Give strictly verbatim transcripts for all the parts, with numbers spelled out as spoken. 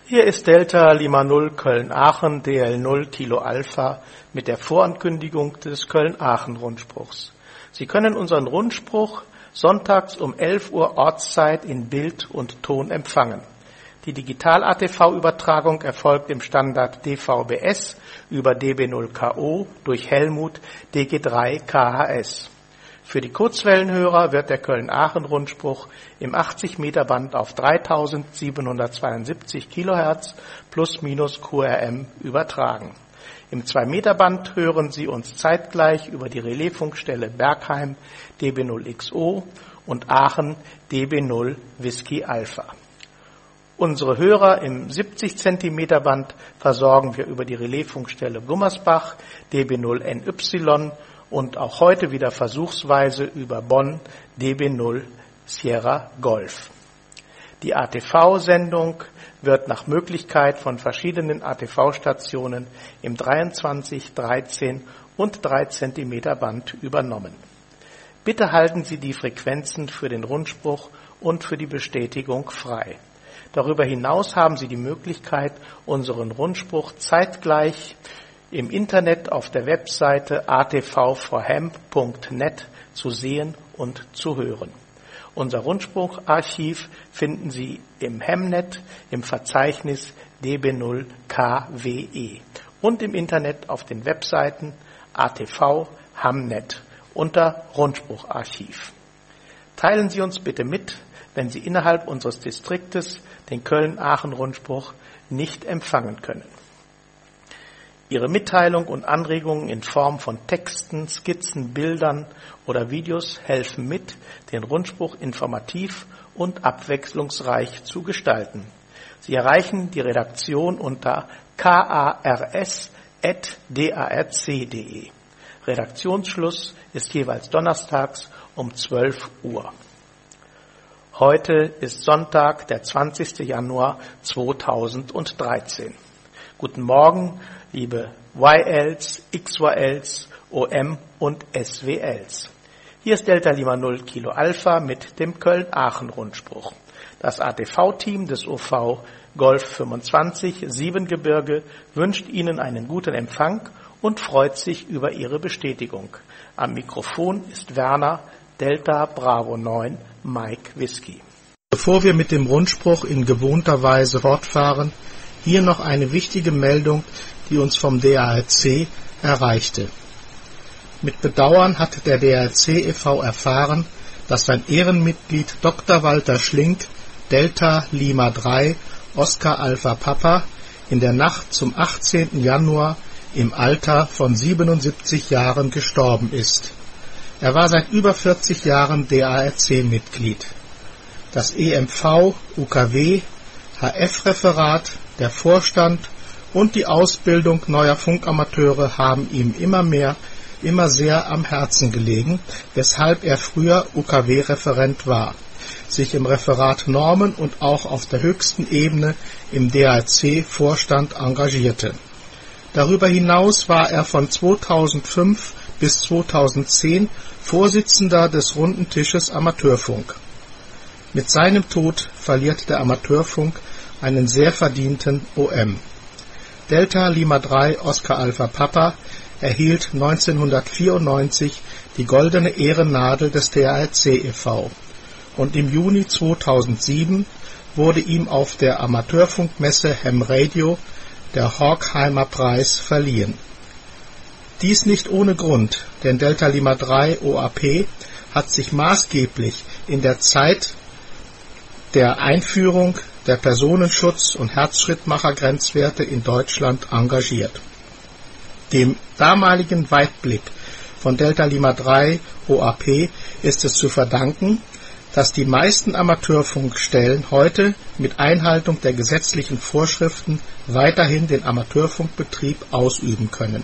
Hier ist Delta Lima null Köln-Aachen D L null Kilo Alpha mit der Vorankündigung des Köln-Aachen-Rundspruchs. Sie können unseren Rundspruch sonntags um elf Uhr Ortszeit in Bild und Ton empfangen. Die Digital-A T V-Übertragung erfolgt im Standard D V B S über D B null K O durch Helmut D G drei K H S. Für die Kurzwellenhörer wird der Köln-Aachen-Rundspruch im achtzig Meter Band auf dreitausendsiebenhundertzweiundsiebzig Kilohertz plus minus Q R M übertragen. Im zwei Meter Band hören Sie uns zeitgleich über die Relaisfunkstelle Bergheim D B null X O und Aachen D B null Whisky Alpha. Unsere Hörer im siebzig Zentimeter Band versorgen wir über die Relaisfunkstelle Gummersbach D B null N Y und auch heute wieder versuchsweise über Bonn D B null Sierra Golf. Die A T V-Sendung wird nach Möglichkeit von verschiedenen A T V-Stationen im dreiundzwanzig, dreizehn und drei Zentimeter Band übernommen. Bitte halten Sie die Frequenzen für den Rundspruch und für die Bestätigung frei. Darüber hinaus haben Sie die Möglichkeit, unseren Rundspruch zeitgleich im Internet auf der Webseite a t v for ham punkt net zu sehen und zu hören. Unser Rundsprucharchiv finden Sie im Hamnet im Verzeichnis D B null K W E und im Internet auf den Webseiten A T V Hamnet unter Rundsprucharchiv. Teilen Sie uns bitte mit, wenn Sie innerhalb unseres Distriktes den Köln-Aachen-Rundspruch nicht empfangen können. Ihre Mitteilung und Anregungen in Form von Texten, Skizzen, Bildern oder Videos helfen mit, den Rundspruch informativ und abwechslungsreich zu gestalten. Sie erreichen die Redaktion unter kars at darc punkt de. Redaktionsschluss ist jeweils donnerstags um zwölf Uhr. Heute ist Sonntag, der zwanzigster Januar zweitausenddreizehn. Guten Morgen, liebe Y Ls, X Y Ls, O M und S W Ls. Hier ist Delta Lima null Kilo Alpha mit dem Köln-Aachen-Rundspruch. Das A T V-Team des O V Golf fünfundzwanzig Siebengebirge wünscht Ihnen einen guten Empfang und freut sich über Ihre Bestätigung. Am Mikrofon ist Werner, Delta Bravo neun Mike Whisky. Bevor wir mit dem Rundspruch in gewohnter Weise fortfahren, hier noch eine wichtige Meldung, die uns vom D A R C erreichte. Mit Bedauern hat der D A R C e V erfahren, dass sein Ehrenmitglied Doktor Walter Schlink, Delta Lima drei, Oscar Alpha Papa, in der Nacht zum achtzehnten Januar im Alter von siebenundsiebzig Jahren gestorben ist. Er war seit über vierzig Jahren D A R C-Mitglied. Das E M V, U K W, H F-Referat, der Vorstand und die Ausbildung neuer Funkamateure haben ihm immer mehr, immer sehr am Herzen gelegen, weshalb er früher U K W-Referent war, sich im Referat Normen und auch auf der höchsten Ebene im D A R C-Vorstand engagierte. Darüber hinaus war er von zweitausendfünf bis zweitausendzehn Vorsitzender des Runden Tisches Amateurfunk. Mit seinem Tod verliert der Amateurfunk einen sehr verdienten O M. Delta Lima drei Oscar Alpha Papa erhielt neunzehnhundertvierundneunzig die goldene Ehrennadel des D A R C e V und im Juni zweitausendsieben wurde ihm auf der Amateurfunkmesse Ham Radio der Horkheimer Preis verliehen. Dies nicht ohne Grund, denn Delta Lima drei O A P hat sich maßgeblich in der Zeit der Einführung der Personenschutz- und Herzschrittmacher-Grenzwerte in Deutschland engagiert. Dem damaligen Weitblick von Delta Lima drei O A P ist es zu verdanken, dass die meisten Amateurfunkstellen heute mit Einhaltung der gesetzlichen Vorschriften weiterhin den Amateurfunkbetrieb ausüben können.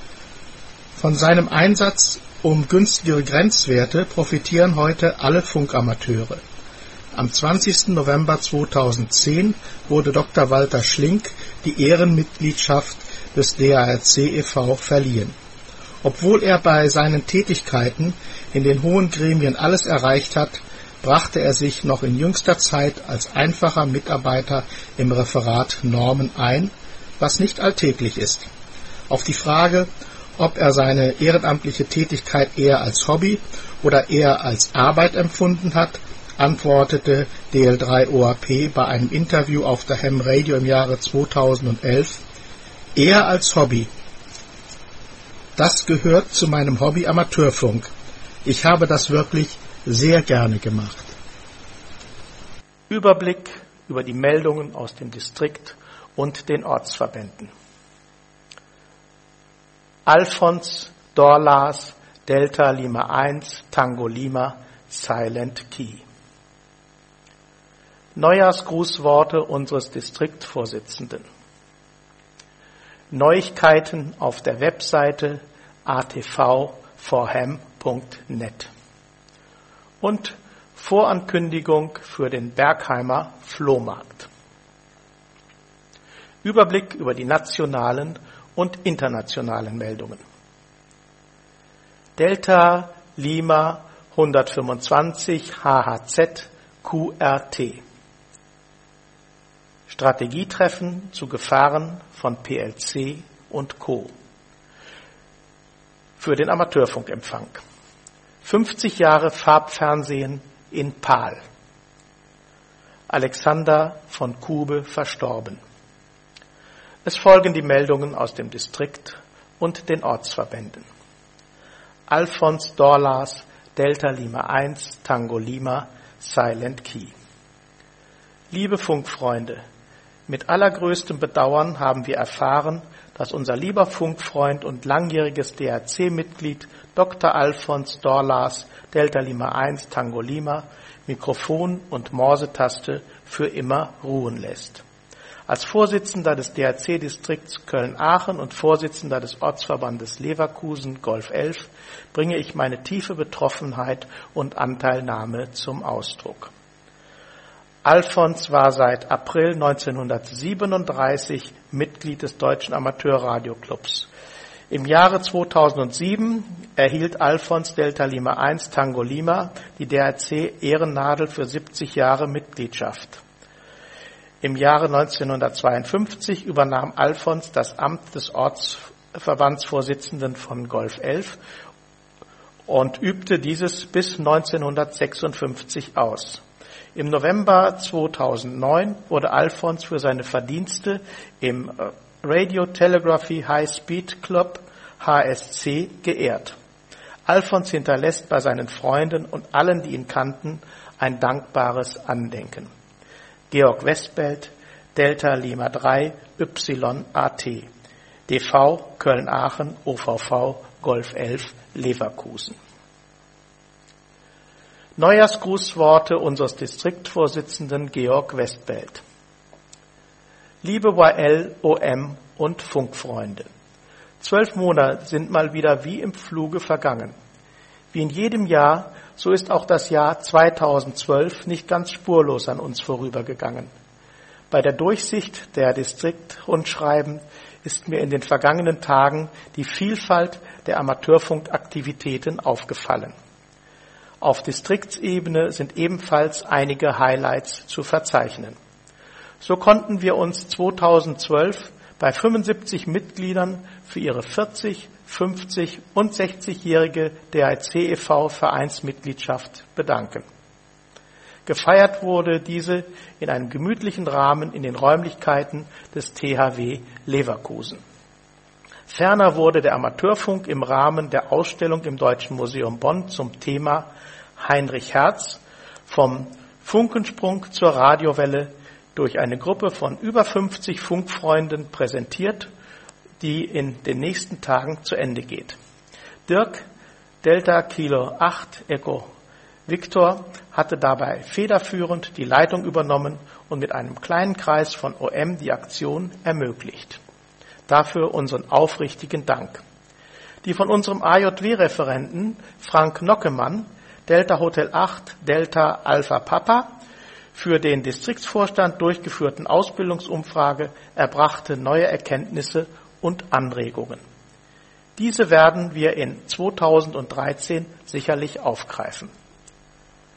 Von seinem Einsatz um günstigere Grenzwerte profitieren heute alle Funkamateure. Am zwanzigsten November zweitausendzehn wurde Doktor Walter Schlink die Ehrenmitgliedschaft des D A R C e V verliehen. Obwohl er bei seinen Tätigkeiten in den hohen Gremien alles erreicht hat, brachte er sich noch in jüngster Zeit als einfacher Mitarbeiter im Referat Normen ein, was nicht alltäglich ist. Auf die Frage, ob er seine ehrenamtliche Tätigkeit eher als Hobby oder eher als Arbeit empfunden hat, antwortete D L drei O A P bei einem Interview auf der Ham Radio im Jahre zweitausendelf, eher als Hobby. Das gehört zu meinem Hobby Amateurfunk. Ich habe das wirklich sehr gerne gemacht. Überblick über die Meldungen aus dem Distrikt und den Ortsverbänden. Alfons Dorlas, Delta Lima eins, Tango Lima, Silent Key. Neujahrsgrußworte unseres Distriktvorsitzenden. Neuigkeiten auf der Webseite a t v for ham punkt net und Vorankündigung für den Bergheimer Flohmarkt. Überblick über die nationalen und internationalen Meldungen. Delta Lima hundertfünfundzwanzig H H Z Q R T. Strategietreffen zu Gefahren von P L C und Co. Für den Amateurfunkempfang. fünfzig Jahre Farbfernsehen in Pahl. Alexander von Kube verstorben. Es folgen die Meldungen aus dem Distrikt und den Ortsverbänden. Alfons Dorlas, Delta Lima eins, Tango Lima, Silent Key. Liebe Funkfreunde, mit allergrößtem Bedauern haben wir erfahren, dass unser lieber Funkfreund und langjähriges D R C-Mitglied Doktor Alfons Dorlas, Delta Lima eins, Tango Lima, Mikrofon und Morsetaste für immer ruhen lässt. Als Vorsitzender des D R C-Distrikts Köln-Aachen und Vorsitzender des Ortsverbandes Leverkusen Golf elf bringe ich meine tiefe Betroffenheit und Anteilnahme zum Ausdruck. Alfons war seit April neunzehnhundertsiebenunddreißig Mitglied des Deutschen Amateurradioclubs. Im Jahre zweitausendsieben erhielt Alfons Delta Lima eins Tango Lima die D R C-Ehrennadel für siebzig Jahre Mitgliedschaft. Im Jahre neunzehnhundertzweiundfünfzig übernahm Alfons das Amt des Ortsverbandsvorsitzenden von Golf elf und übte dieses bis neunzehnhundertsechsundfünfzig aus. Im November zweitausendneun wurde Alfons für seine Verdienste im Radio Telegraphy High Speed Club H S C geehrt. Alfons hinterlässt bei seinen Freunden und allen, die ihn kannten, ein dankbares Andenken. Georg Westbelt, Delta Lima drei, Y A T, D V Köln-Aachen, O V V Golf elf Leverkusen. Neujahrsgrußworte unseres Distriktvorsitzenden Georg Westbelt. Liebe Y L, O M und Funkfreunde, zwölf Monate sind mal wieder wie im Fluge vergangen. Wie in jedem Jahr, so ist auch das Jahr zweitausendzwölf nicht ganz spurlos an uns vorübergegangen. Bei der Durchsicht der Distriktrundschreiben ist mir in den vergangenen Tagen die Vielfalt der Amateurfunkaktivitäten aufgefallen. Auf Distriktsebene sind ebenfalls einige Highlights zu verzeichnen. So konnten wir uns zweitausendzwölf bei fünfundsiebzig Mitgliedern für ihre vierzig, fünfzig und sechzigjährige D R C e V Vereinsmitgliedschaft bedanken. Gefeiert wurde diese in einem gemütlichen Rahmen in den Räumlichkeiten des T H W Leverkusen. Ferner wurde der Amateurfunk im Rahmen der Ausstellung im Deutschen Museum Bonn zum Thema Heinrich Hertz vom Funkensprung zur Radiowelle durch eine Gruppe von über fünfzig Funkfreunden präsentiert, die in den nächsten Tagen zu Ende geht. Dirk, Delta Kilo acht Echo Victor, hatte dabei federführend die Leitung übernommen und mit einem kleinen Kreis von O M die Aktion ermöglicht. Dafür unseren aufrichtigen Dank. Die von unserem A J W-Referenten Frank Nockemann, Delta Hotel acht, Delta Alpha Papa, für den Distriktsvorstand durchgeführten Ausbildungsumfrage erbrachte neue Erkenntnisse und Anregungen. Diese werden wir in zweitausenddreizehn sicherlich aufgreifen.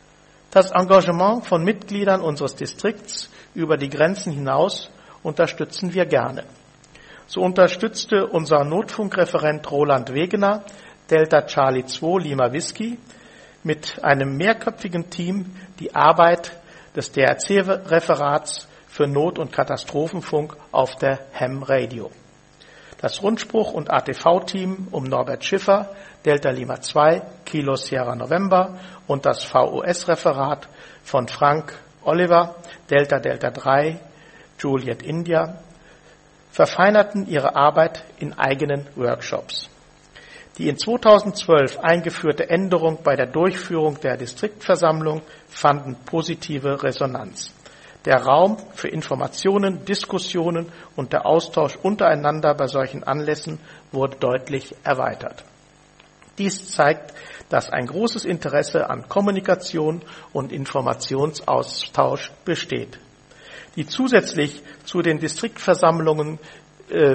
Das Engagement von Mitgliedern unseres Distrikts über die Grenzen hinaus unterstützen wir gerne. So unterstützte unser Notfunkreferent Roland Wegener, Delta Charlie zwei Lima Whisky, mit einem mehrköpfigen Team die Arbeit des D R C-Referats für Not- und Katastrophenfunk auf der Ham Radio. Das Rundspruch- und A T V-Team um Norbert Schiffer, Delta Lima zwei, Kilo Sierra November und das V O S-Referat von Frank Oliver, Delta Delta drei, Juliet India, verfeinerten ihre Arbeit in eigenen Workshops. Die in zweitausendzwölf eingeführte Änderung bei der Durchführung der Distriktversammlung fanden positive Resonanz. Der Raum für Informationen, Diskussionen und der Austausch untereinander bei solchen Anlässen wurde deutlich erweitert. Dies zeigt, dass ein großes Interesse an Kommunikation und Informationsaustausch besteht. Die zusätzlich zu den Distriktversammlungen äh,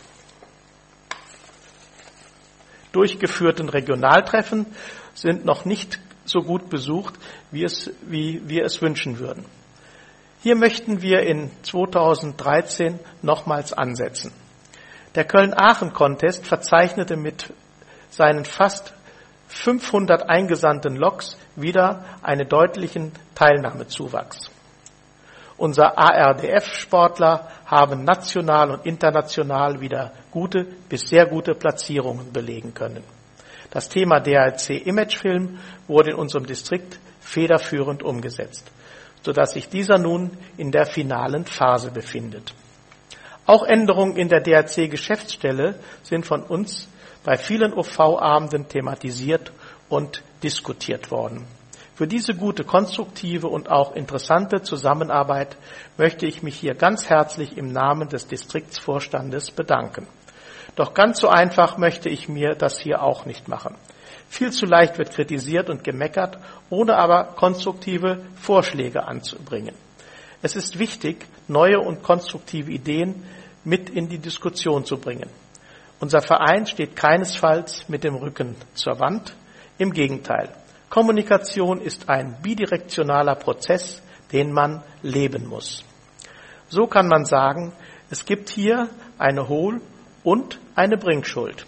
durchgeführten Regionaltreffen sind noch nicht so gut besucht, wie, es, wie wir es wünschen würden. Hier möchten wir in zweitausenddreizehn nochmals ansetzen. Der Köln-Aachen-Contest verzeichnete mit seinen fast fünfhundert eingesandten Loks wieder einen deutlichen Teilnahmezuwachs. Unser A R D F-Sportler haben national und international wieder gute bis sehr gute Platzierungen belegen können. Das Thema D R C-Imagefilm wurde in unserem Distrikt federführend umgesetzt, sodass sich dieser nun in der finalen Phase befindet. Auch Änderungen in der D R C-Geschäftsstelle sind von uns bei vielen O V-Abenden thematisiert und diskutiert worden. Für diese gute, konstruktive und auch interessante Zusammenarbeit möchte ich mich hier ganz herzlich im Namen des Distriktsvorstandes bedanken. Doch ganz so einfach möchte ich mir das hier auch nicht machen. Viel zu leicht wird kritisiert und gemeckert, ohne aber konstruktive Vorschläge anzubringen. Es ist wichtig, neue und konstruktive Ideen mit in die Diskussion zu bringen. Unser Verein steht keinesfalls mit dem Rücken zur Wand. Im Gegenteil. Kommunikation ist ein bidirektionaler Prozess, den man leben muss. So kann man sagen, es gibt hier eine Hohl- und eine Bringschuld.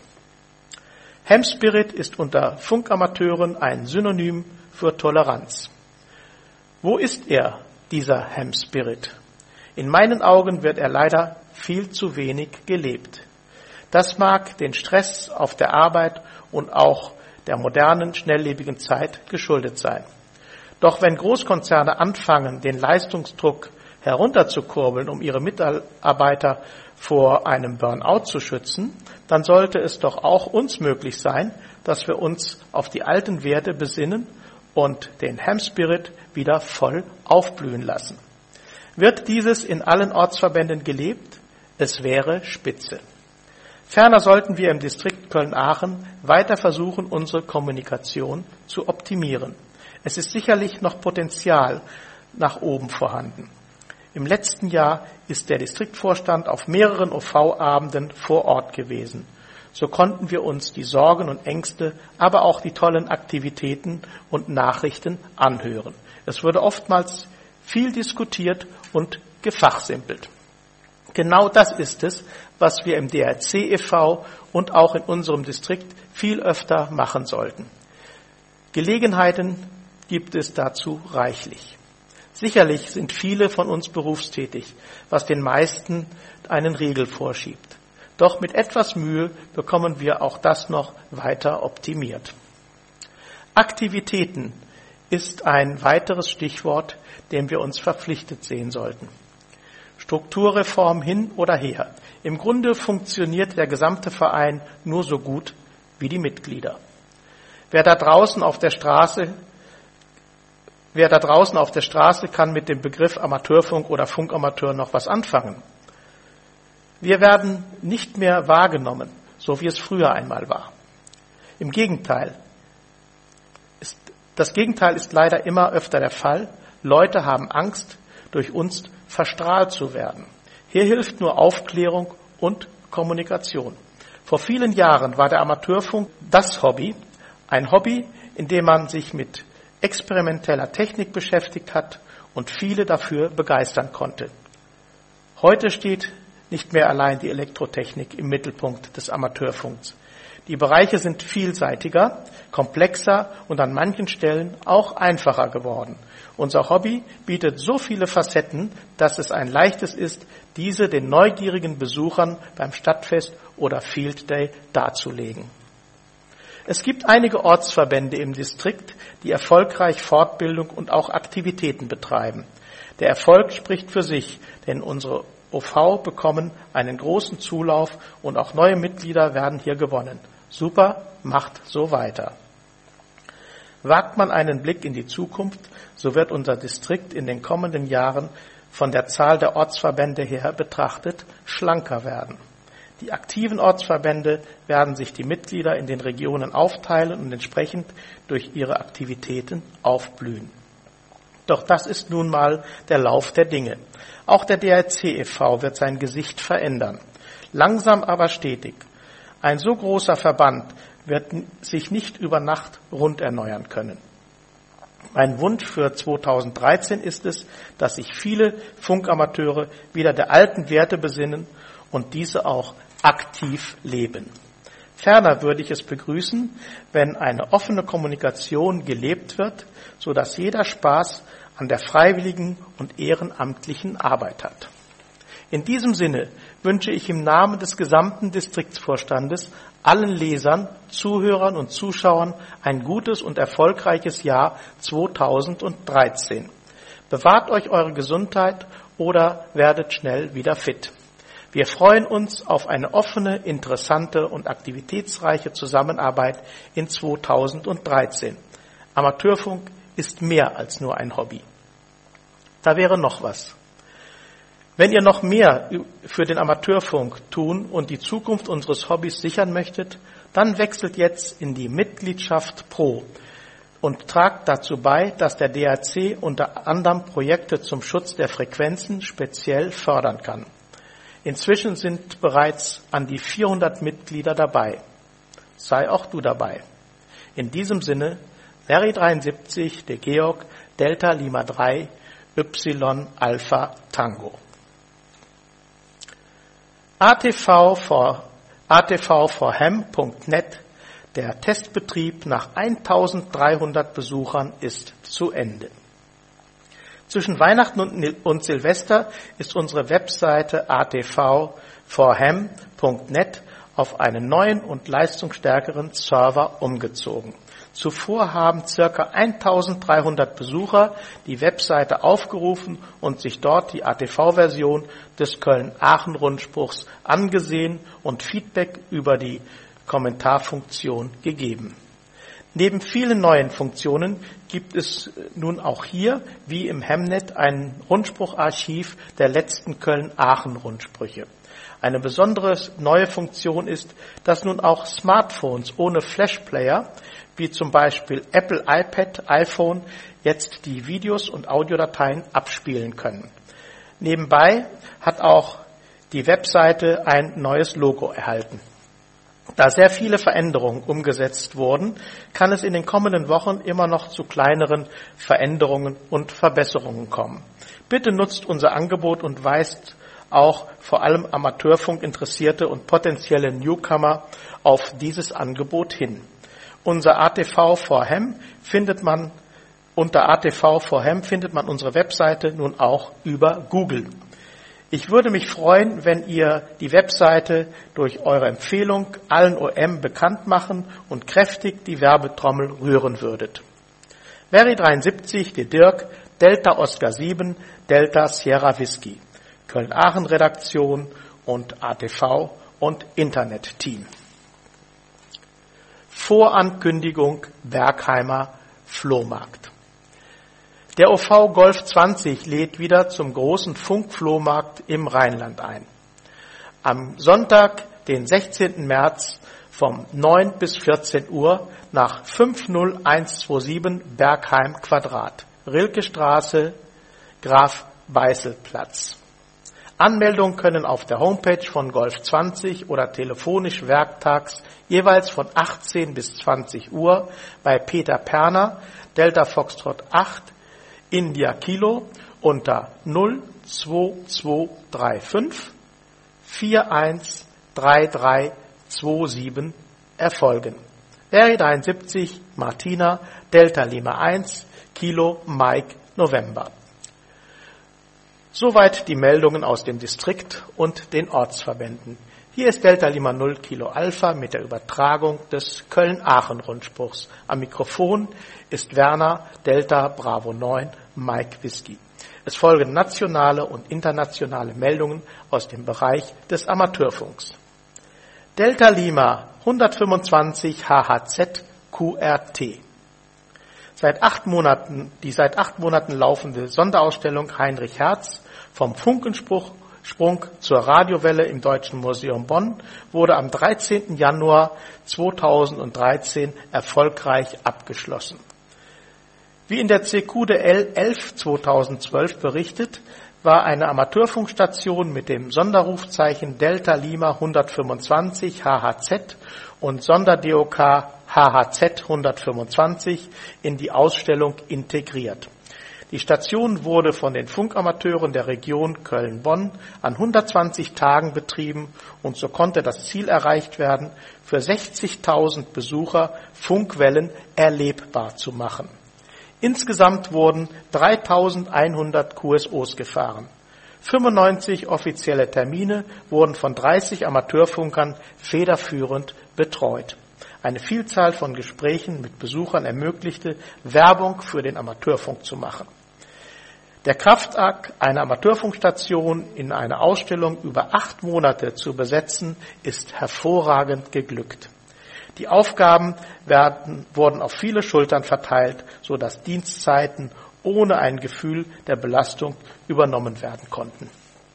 Ham Spirit ist unter Funkamateuren ein Synonym für Toleranz. Wo ist er, dieser Ham Spirit? In meinen Augen wird er leider viel zu wenig gelebt. Das mag den Stress auf der Arbeit und auch der modernen, schnelllebigen Zeit geschuldet sein. Doch wenn Großkonzerne anfangen, den Leistungsdruck herunterzukurbeln, um ihre Mitarbeiter vor einem Burnout zu schützen, dann sollte es doch auch uns möglich sein, dass wir uns auf die alten Werte besinnen und den Ham Spirit wieder voll aufblühen lassen. Wird dieses in allen Ortsverbänden gelebt? Es wäre spitze. Ferner sollten wir im Distrikt Köln-Aachen weiter versuchen, unsere Kommunikation zu optimieren. Es ist sicherlich noch Potenzial nach oben vorhanden. Im letzten Jahr ist der Distriktvorstand auf mehreren O V-Abenden vor Ort gewesen. So konnten wir uns die Sorgen und Ängste, aber auch die tollen Aktivitäten und Nachrichten anhören. Es wurde oftmals viel diskutiert und gefachsimpelt. Genau das ist es, was wir im D R C e V und auch in unserem Distrikt viel öfter machen sollten. Gelegenheiten gibt es dazu reichlich. Sicherlich sind viele von uns berufstätig, was den meisten einen Riegel vorschiebt. Doch mit etwas Mühe bekommen wir auch das noch weiter optimiert. Aktivitäten ist ein weiteres Stichwort, dem wir uns verpflichtet sehen sollten. Strukturreform hin oder her. Im Grunde funktioniert der gesamte Verein nur so gut wie die Mitglieder. Wer da draußen auf der Straße, wer da draußen auf der Straße kann mit dem Begriff Amateurfunk oder Funkamateur noch was anfangen? Wir werden nicht mehr wahrgenommen, so wie es früher einmal war. Im Gegenteil. Ist, das Gegenteil ist leider immer öfter der Fall. Leute haben Angst, durch uns verstrahlt zu werden. Hier hilft nur Aufklärung und Kommunikation. Vor vielen Jahren war der Amateurfunk das Hobby, ein Hobby, in dem man sich mit experimenteller Technik beschäftigt hat und viele dafür begeistern konnte. Heute steht nicht mehr allein die Elektrotechnik im Mittelpunkt des Amateurfunks. Die Bereiche sind vielseitiger, komplexer und an manchen Stellen auch einfacher geworden. Unser Hobby bietet so viele Facetten, dass es ein leichtes ist, diese den neugierigen Besuchern beim Stadtfest oder Field Day darzulegen. Es gibt einige Ortsverbände im Distrikt, die erfolgreich Fortbildung und auch Aktivitäten betreiben. Der Erfolg spricht für sich, denn unsere O V bekommen einen großen Zulauf und auch neue Mitglieder werden hier gewonnen. Super, macht so weiter. Wagt man einen Blick in die Zukunft, so wird unser Distrikt in den kommenden Jahren von der Zahl der Ortsverbände her betrachtet schlanker werden. Die aktiven Ortsverbände werden sich die Mitglieder in den Regionen aufteilen und entsprechend durch ihre Aktivitäten aufblühen. Doch das ist nun mal der Lauf der Dinge. Auch der D H C e V wird sein Gesicht verändern. Langsam aber stetig. Ein so großer Verband wird sich nicht über Nacht rund erneuern können. Mein Wunsch für zweitausenddreizehn ist es, dass sich viele Funkamateure wieder der alten Werte besinnen und diese auch aktiv leben. Ferner würde ich es begrüßen, wenn eine offene Kommunikation gelebt wird, sodass jeder Spaß an der freiwilligen und ehrenamtlichen Arbeit hat. In diesem Sinne wünsche ich im Namen des gesamten Distriktsvorstandes allen Lesern, Zuhörern und Zuschauern ein gutes und erfolgreiches Jahr zweitausenddreizehn. Bewahrt euch eure Gesundheit oder werdet schnell wieder fit. Wir freuen uns auf eine offene, interessante und aktivitätsreiche Zusammenarbeit in zweitausenddreizehn. Amateurfunk ist mehr als nur ein Hobby. Da wäre noch was. Wenn ihr noch mehr für den Amateurfunk tun und die Zukunft unseres Hobbys sichern möchtet, dann wechselt jetzt in die Mitgliedschaft Pro und tragt dazu bei, dass der D H C unter anderem Projekte zum Schutz der Frequenzen speziell fördern kann. Inzwischen sind bereits an die vierhundert Mitglieder dabei. Sei auch du dabei. In diesem Sinne, Larry dreiundsiebzig, der Georg, Delta Lima drei, Y Alpha Tango. A T V for ham punkt net, der Testbetrieb nach eintausenddreihundert Besuchern ist zu Ende. Zwischen Weihnachten und Silvester ist unsere Webseite a t v for ham punkt net auf einen neuen und leistungsstärkeren Server umgezogen. Zuvor haben ca. eintausenddreihundert Besucher die Webseite aufgerufen und sich dort die A T V-Version des Köln-Aachen-Rundspruchs angesehen und Feedback über die Kommentarfunktion gegeben. Neben vielen neuen Funktionen gibt es nun auch hier, wie im Hemnet, ein Rundsprucharchiv der letzten Köln-Aachen-Rundsprüche. Eine besondere neue Funktion ist, dass nun auch Smartphones ohne Flashplayer, wie zum Beispiel Apple iPad, iPhone, jetzt die Videos und Audiodateien abspielen können. Nebenbei hat auch die Webseite ein neues Logo erhalten. Da sehr viele Veränderungen umgesetzt wurden, kann es in den kommenden Wochen immer noch zu kleineren Veränderungen und Verbesserungen kommen. Bitte nutzt unser Angebot und weist auch vor allem Amateurfunk-Interessierte und potenzielle Newcomer auf dieses Angebot hin. Unser A T V for ham findet man, unter A T V for ham findet man unsere Webseite nun auch über Google. Ich würde mich freuen, wenn ihr die Webseite durch eure Empfehlung allen O M bekannt machen und kräftig die Werbetrommel rühren würdet. Larry dreiundsiebzig, der Dirk, Delta Oscar sieben, Delta Sierra Whisky, Köln-Aachen-Redaktion und A T V und Internet-Team. Vorankündigung Bergheimer Flohmarkt. Der O V Golf zwanzig lädt wieder zum großen Funkflohmarkt im Rheinland ein. Am Sonntag, den sechzehnten März, vom neun bis vierzehn Uhr nach fünf null eins zwei sieben Bergheim Quadrat, Rilke Straße, Graf Beißel Platz. Anmeldungen können auf der Homepage von Golf zwanzig oder telefonisch werktags jeweils von achtzehn bis zwanzig Uhr bei Peter Perner, Delta Foxtrot acht, India Kilo unter null zwei zwei drei fünf vier eins drei drei zwei sieben erfolgen. R E dreiundsiebzig Martina, Delta Lima eins, Kilo Mike November. Soweit die Meldungen aus dem Distrikt und den Ortsverbänden. Hier ist Delta Lima null Kilo Alpha mit der Übertragung des Köln-Aachen-Rundspruchs. Am Mikrofon ist Werner, Delta Bravo neun, Mike Whisky. Es folgen nationale und internationale Meldungen aus dem Bereich des Amateurfunks. Delta Lima hundertfünfundzwanzig H H Z Q R T. Seit acht Monaten, die seit acht Monaten laufende Sonderausstellung Heinrich Hertz vom Funkensprung zur Radiowelle im Deutschen Museum Bonn wurde am dreizehnten Januar zweitausenddreizehn erfolgreich abgeschlossen. Wie in der C Q D L elf zweitausendzwölf berichtet, war eine Amateurfunkstation mit dem Sonderrufzeichen Delta Lima hundertfünfundzwanzig H H Z und Sonder-D O K H H Z hundertfünfundzwanzig in die Ausstellung integriert. Die Station wurde von den Funkamateuren der Region Köln-Bonn an hundertzwanzig Tagen betrieben und so konnte das Ziel erreicht werden, für sechzigtausend Besucher Funkwellen erlebbar zu machen. Insgesamt wurden dreitausendeinhundert Q S Os gefahren. fünfundneunzig offizielle Termine wurden von dreißig Amateurfunkern federführend betreut. Eine Vielzahl von Gesprächen mit Besuchern ermöglichte, Werbung für den Amateurfunk zu machen. Der Kraftakt, eine Amateurfunkstation in einer Ausstellung über acht Monate zu besetzen, ist hervorragend geglückt. Die Aufgaben werden, wurden auf viele Schultern verteilt, sodass Dienstzeiten ohne ein Gefühl der Belastung übernommen werden konnten.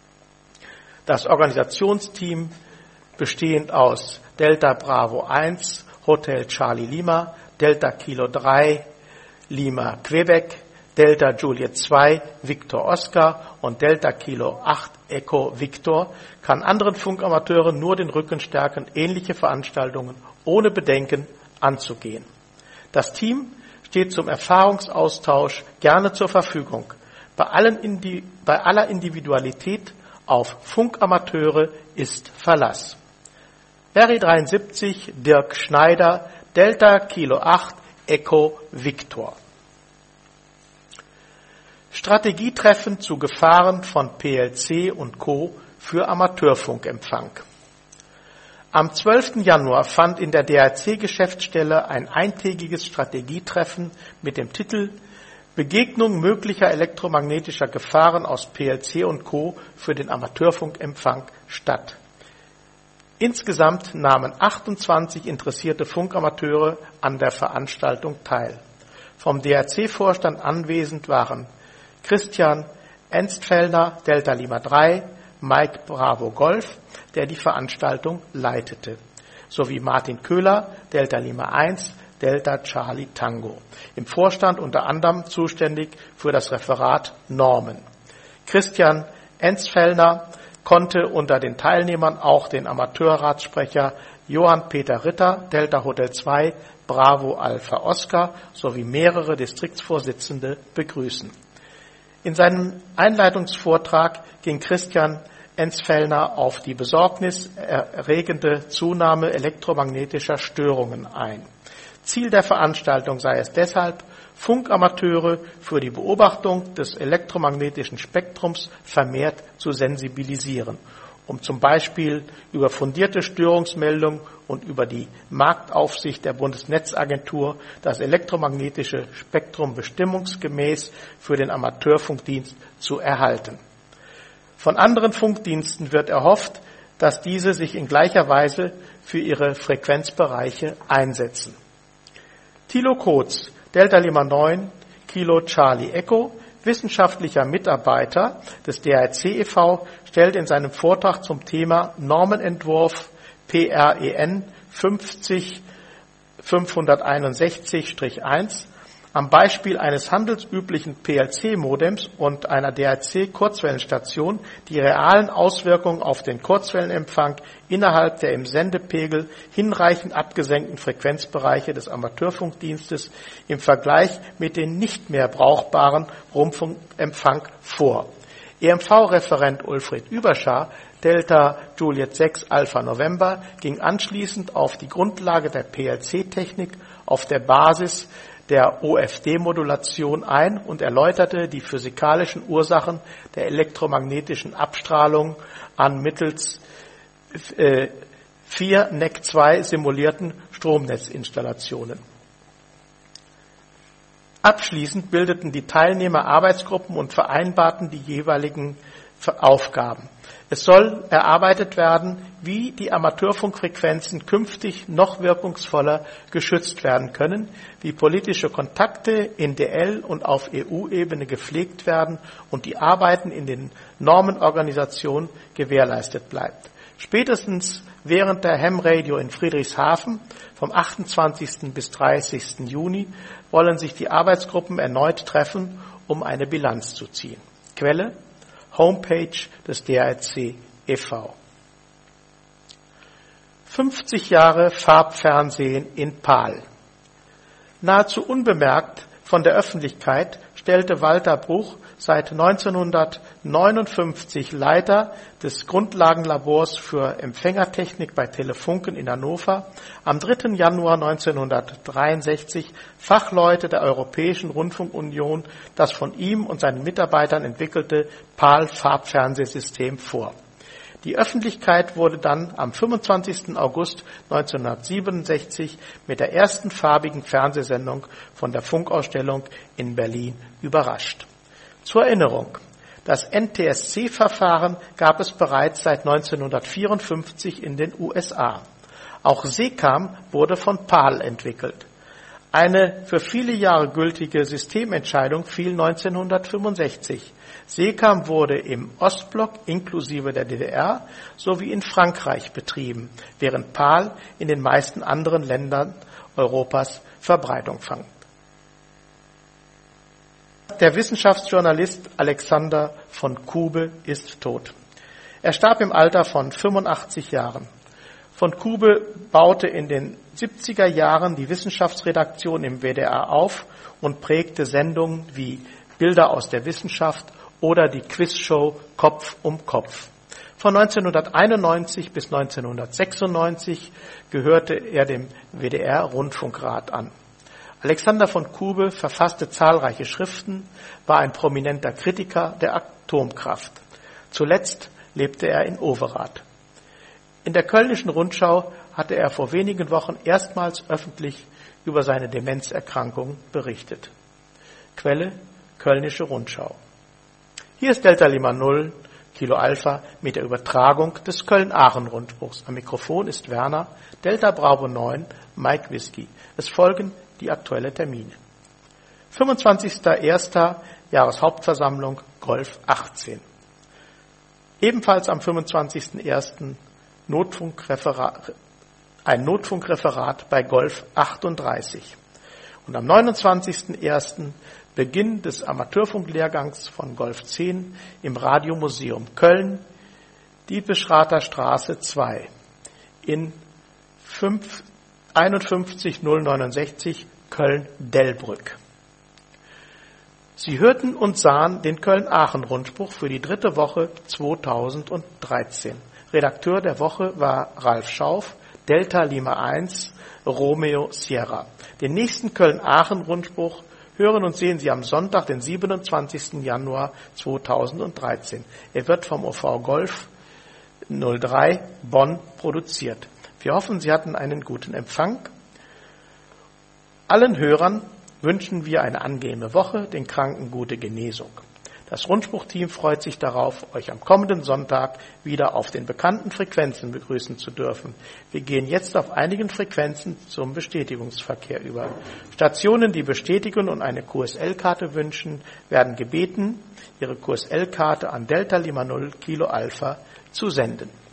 Das Organisationsteam, bestehend aus Delta Bravo eins, Hotel Charlie Lima, Delta Kilo drei, Lima Quebec, Delta Juliet zwei, Victor Oscar und Delta Kilo acht, Echo Victor, kann anderen Funkamateuren nur den Rücken stärken, ähnliche Veranstaltungen ohne Bedenken anzugehen. Das Team steht zum Erfahrungsaustausch gerne zur Verfügung. Bei, allen Indi- bei aller Individualität auf Funkamateure ist Verlass. R E dreiundsiebzig Dirk Schneider, Delta Kilo acht, Echo Victor. Strategietreffen zu Gefahren von P L C und Co. für Amateurfunkempfang. Am zwölften Januar fand in der D R C-Geschäftsstelle ein eintägiges Strategietreffen mit dem Titel Begegnung möglicher elektromagnetischer Gefahren aus P L C und Co. für den Amateurfunkempfang statt. Insgesamt nahmen achtundzwanzig interessierte Funkamateure an der Veranstaltung teil. Vom D R C-Vorstand anwesend waren Christian Enzfellner, Delta Lima drei, Mike Bravo Golf, der die Veranstaltung leitete, sowie Martin Köhler, Delta Lima eins, Delta Charlie Tango. Im Vorstand unter anderem zuständig für das Referat Normen. Christian Enzfellner konnte unter den Teilnehmern auch den Amateurratssprecher Johann Peter Ritter, Delta Hotel zwei, Bravo Alpha Oscar sowie mehrere Distriktsvorsitzende begrüßen. In seinem Einleitungsvortrag ging Christian Enzfellner auf die besorgniserregende Zunahme elektromagnetischer Störungen ein. Ziel der Veranstaltung sei es deshalb, Funkamateure für die Beobachtung des elektromagnetischen Spektrums vermehrt zu sensibilisieren, um zum Beispiel über fundierte Störungsmeldungen und über die Marktaufsicht der Bundesnetzagentur das elektromagnetische Spektrum bestimmungsgemäß für den Amateurfunkdienst zu erhalten. Von anderen Funkdiensten wird erhofft, dass diese sich in gleicher Weise für ihre Frequenzbereiche einsetzen. Thilo Kotz, Delta Lima neun, Kilo Charlie Echo, wissenschaftlicher Mitarbeiter des D R C e V, stellt in seinem Vortrag zum Thema Normenentwurf P R E N fünfzig fünfhunderteinundsechzig eins Am Beispiel eines handelsüblichen P L C-Modems und einer D A C-Kurzwellenstation die realen Auswirkungen auf den Kurzwellenempfang innerhalb der im Sendepegel hinreichend abgesenkten Frequenzbereiche des Amateurfunkdienstes im Vergleich mit den nicht mehr brauchbaren Rundfunkempfang vor. E M V-Referent Ulfried Überschar, Delta Juliet sechs Alpha November, ging anschließend auf die Grundlage der P L C-Technik auf der Basis der O F D-Modulation ein und erläuterte die physikalischen Ursachen der elektromagnetischen Abstrahlung an mittels äh, vier N E C zwei simulierten Stromnetzinstallationen. Abschließend bildeten die Teilnehmer Arbeitsgruppen und vereinbarten die jeweiligen Aufgaben. Es soll erarbeitet werden, wie die Amateurfunkfrequenzen künftig noch wirkungsvoller geschützt werden können, wie politische Kontakte in D L und auf E U-Ebene gepflegt werden und die Arbeiten in den Normenorganisationen gewährleistet bleibt. Spätestens während der Ham Radio in Friedrichshafen vom achtundzwanzigsten bis dreißigsten Juni wollen sich die Arbeitsgruppen erneut treffen, um eine Bilanz zu ziehen. Quelle: Homepage des D A R C e V fünfzig Jahre Farbfernsehen in Pahl. Nahezu unbemerkt von der Öffentlichkeit stellte Walter Bruch seit neunzehnhundertneunundfünfzig Leiter des Grundlagenlabors für Empfängertechnik bei Telefunken in Hannover, am dritten Januar neunzehnhundertdreiundsechzig Fachleute der Europäischen Rundfunkunion das von ihm und seinen Mitarbeitern entwickelte Pahl-Farbfernsehsystem vor. Die Öffentlichkeit wurde dann am fünfundzwanzigsten August neunzehnhundertsiebenundsechzig mit der ersten farbigen Fernsehsendung von der Funkausstellung in Berlin überrascht. Zur Erinnerung: Das N T S C-Verfahren gab es bereits seit neunzehnhundertvierundfünfzig in den U S A. Auch SECAM wurde von Pahl entwickelt. Eine für viele Jahre gültige Systementscheidung fiel neunzehnhundertfünfundsechzig. SECAM wurde im Ostblock inklusive der D D R sowie in Frankreich betrieben, während Pahl in den meisten anderen Ländern Europas Verbreitung fand. Der Wissenschaftsjournalist Alexander von Kube ist tot. Er starb im Alter von fünfundachtzig Jahren. Von Kube baute in den siebziger Jahren die Wissenschaftsredaktion im W D R auf und prägte Sendungen wie Bilder aus der Wissenschaft oder die Quizshow Kopf um Kopf. Von neunzehnhunderteinundneunzig bis neunzehnhundertsechsundneunzig gehörte er dem W D R-Rundfunkrat an. Alexander von Kube verfasste zahlreiche Schriften, war ein prominenter Kritiker der Atomkraft. Zuletzt lebte er in Overath. In der Kölnischen Rundschau hatte er vor wenigen Wochen erstmals öffentlich über seine Demenzerkrankung berichtet. Quelle: Kölnische Rundschau. Hier ist Delta Lima null, Kilo Alpha mit der Übertragung des Köln-Aachen-Rundspruchs. Am Mikrofon ist Werner, Delta Bravo neun, Mike Whisky. Es folgen die aktuellen Termine. fünfundzwanzigster erster Jahreshauptversammlung Golf achtzehn. Ebenfalls am fünfundzwanzigsten ersten Notfunkreferat, ein Notfunkreferat bei Golf achtunddreißig. Und am neunundzwanzigsten ersten Beginn des Amateurfunklehrgangs von Golf zehn im Radiomuseum Köln, Diepeschrather Straße zwei in einundfünfzig null neunundsechzig Köln-Delbrück. Sie hörten und sahen den Köln-Aachen-Rundspruch für die dritte Woche zweitausenddreizehn. Redakteur der Woche war Ralf Schauf, Delta Lima eins, Romeo Sierra. Den nächsten Köln-Aachen-Rundspruch hören und sehen Sie am Sonntag, den siebenundzwanzigsten Januar zweitausenddreizehn. Er wird vom O V Golf null drei Bonn produziert. Wir hoffen, Sie hatten einen guten Empfang. Allen Hörern wünschen wir eine angenehme Woche, den Kranken gute Genesung. Das Rundspruchteam freut sich darauf, euch am kommenden Sonntag wieder auf den bekannten Frequenzen begrüßen zu dürfen. Wir gehen jetzt auf einigen Frequenzen zum Bestätigungsverkehr über. Stationen, die bestätigen und eine Q S L-Karte wünschen, werden gebeten, ihre Q S L-Karte an Delta Lima null Kilo Alpha zu senden.